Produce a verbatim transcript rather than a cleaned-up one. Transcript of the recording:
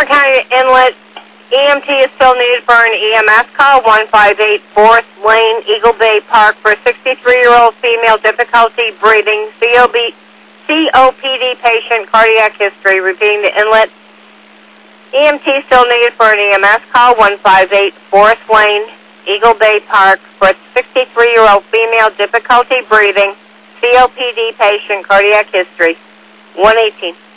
County Inlet. E M T is still needed for an E M S call, one five eight fourth Lane, Eagle Bay Park, for a sixty-three-year-old female, difficulty breathing, C O P D patient, cardiac history. Repeating the Inlet. E M T still needed for an E M S call, one five eight fourth Lane, Eagle Bay Park, for a sixty-three-year-old female, difficulty breathing, C O P D patient, cardiac history. one eighteen.